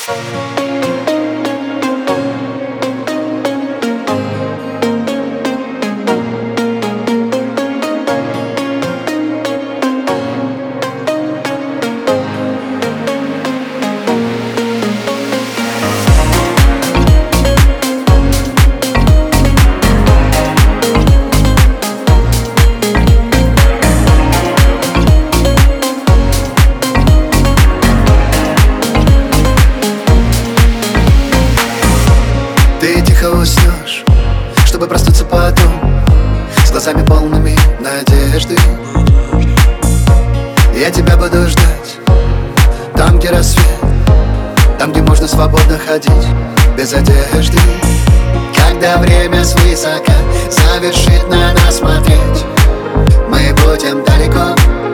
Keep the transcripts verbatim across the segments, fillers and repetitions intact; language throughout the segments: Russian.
Ты тихо уснешь, чтобы проснуться потом с глазами полными надежды. Я тебя буду ждать там, где рассвет, там, где можно свободно ходить без одежды. Когда время свысока завершит на нас смотреть, мы будем далеко.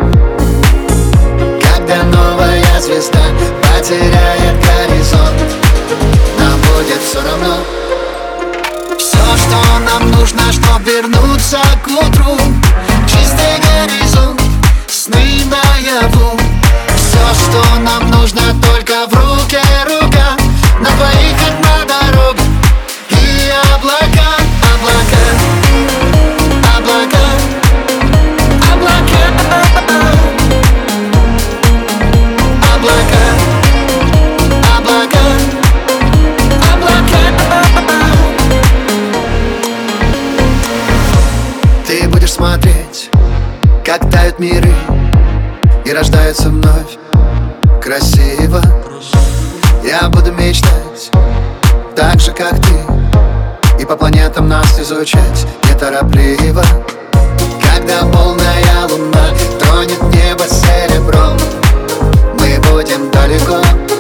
Когда новая звезда потеряет горизонт, нам будет все равно. Все, что нам нужно, чтоб вернуться к утру, чистый горизонт, сны наяву. Все, что нам нужно, только в руке рука, на двоих одна дорога и облака, облака, облака, облака, облака, облака, облака. Ты будешь смотреть, как тают миры и рождаются вновь красиво. Я буду мечтать так же, как ты, и по планетам нас изучать неторопливо. Когда полная луна тронет небо серебром, мы будем далеко.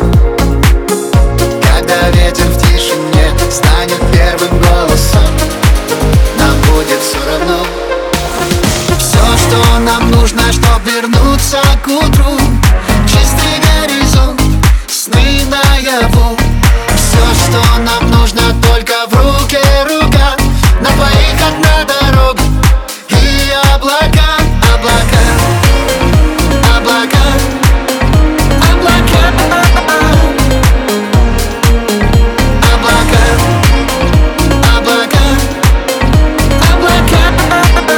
Когда ветер в тишине станет первым голосом, нам будет все равно. Все, что нам нужно, чтоб вернуться к утру, чистый горизонт, сны наяву. Все, что нам нужно, только в руке рука, на двоих одна дорога и облака, облака, облака, облака, облака, облака, облака.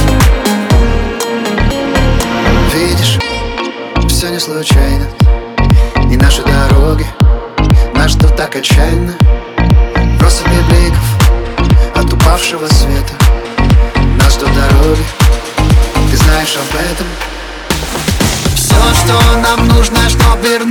Видишь, все не случайно, и наши дороги нас ждут так отчаянно. В россыпи бликов от упавшего света нас ждут дороги, ты знаешь об этом. Все, что нам нужно, чтоб вернуться